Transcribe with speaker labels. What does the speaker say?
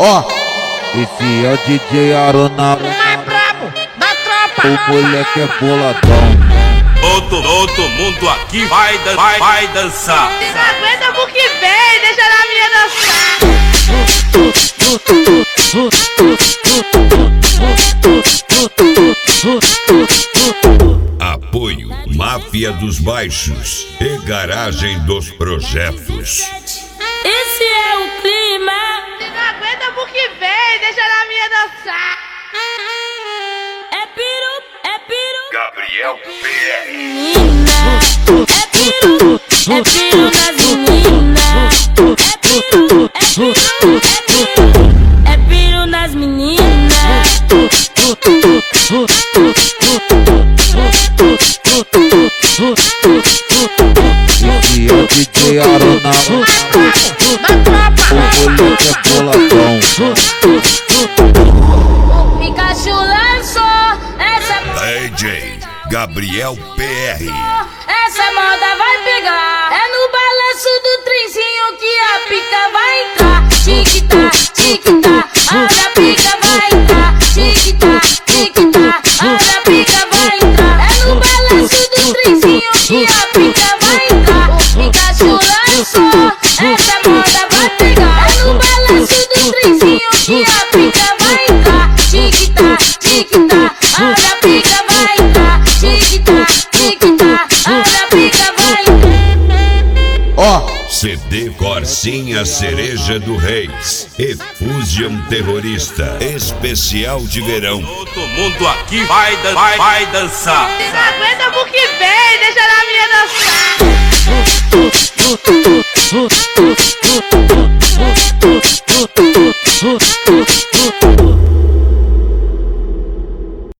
Speaker 1: Ó, esse é o DJ Aronaro,
Speaker 2: Mais brabo da tropa.
Speaker 1: o moleque é boladão.
Speaker 3: Todo mundo aqui vai dançar.
Speaker 2: Se não aguenta pro que vem, deixa na minha dançar.
Speaker 4: Apoio Máfia dos Baixos e Garagem dos Projetos.
Speaker 5: Esse é o clima.
Speaker 2: Se não aguenta pro que vem, deixa na minha dançar.
Speaker 5: É piru,
Speaker 4: Gabriel PR.
Speaker 5: menina. É piru das meninas. É piru nas meninas.
Speaker 1: Esse é o DJ Aronaro,
Speaker 2: Da tropa.
Speaker 1: o moleque é boladão.
Speaker 5: O Pikachu lançou essa.
Speaker 4: DJ Gabriel PR.
Speaker 5: Essa moda vai pegar. É no balanço do trenzinho que a pica vai entrar. Tic-tac, tic-tac, olha a pica vai entrar. Tic-tac, tic-tac, olha a pica vai entrar. É no balanço do trenzinho que a pica vai entrar. O Pikachu lançou, essa moda vai pegar. É no balanço do trenzinho que a pica vai entrar. Tic-tac, tic-tac, olha a pica vai entrar. Tic-tac, tic-tac, olha a pica vai entrar.
Speaker 1: Ó,
Speaker 4: CD Corsinha Cereja do Reis. Efusion Terrorista. Especial de verão.
Speaker 3: Todo mundo aqui vai dançar.
Speaker 2: Se não aguenta pro que vem, deixa na minha dançar.